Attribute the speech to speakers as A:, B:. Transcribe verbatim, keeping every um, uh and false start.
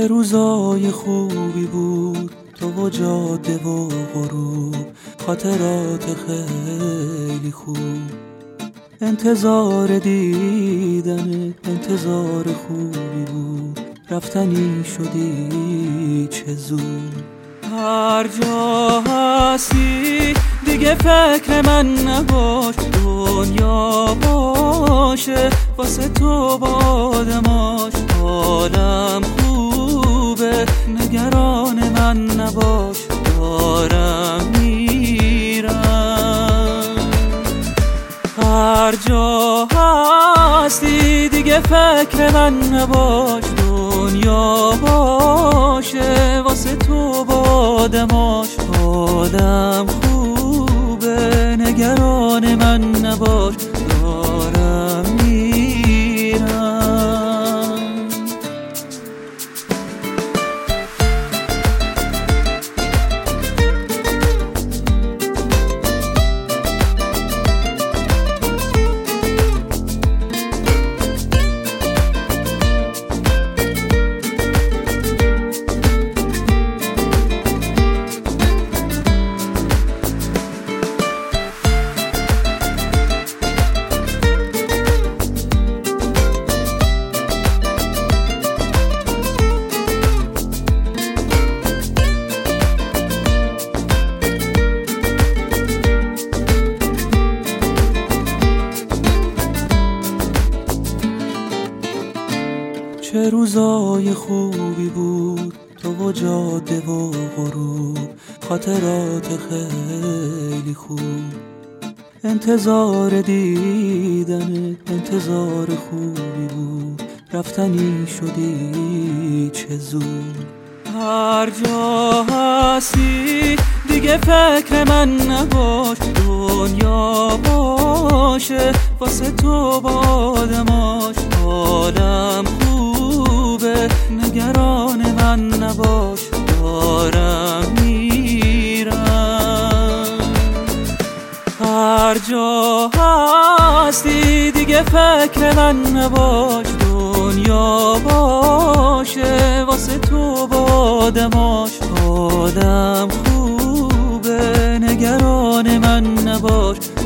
A: روزای خوبی بود تو و جاده و غروب، خاطرات خیلی خوب. انتظار دیدنت انتظار خوبی بود، رفتنی شدی چه زود. هر جا هستی دیگه فکر من نباش، دنیا باشه واسه تو بادماش. حالم خوبه نگران من نباش، دارم میرم. هر جا هستی دیگه فکر من نباش، دنیا باشه واسه تو بادماش. حالم خوبه نگران من نباش، دارم میرم. چه روزای خوبی بود تو و جاده و غروب، خاطرات خیلی خوب. انتظار دیدنت انتظار خوبی بود، رفتنی شدی چه زود. هر جا هستی دیگه فکر من نباش، دنیا باشه واسه تو بادماش. حالم خوبه نگران من نباش، دارم میرم. هر جا هستی دیگه فکر من نباش، دنیا باشه واسه تو بادماش. حالم خوبه نگران من نباش،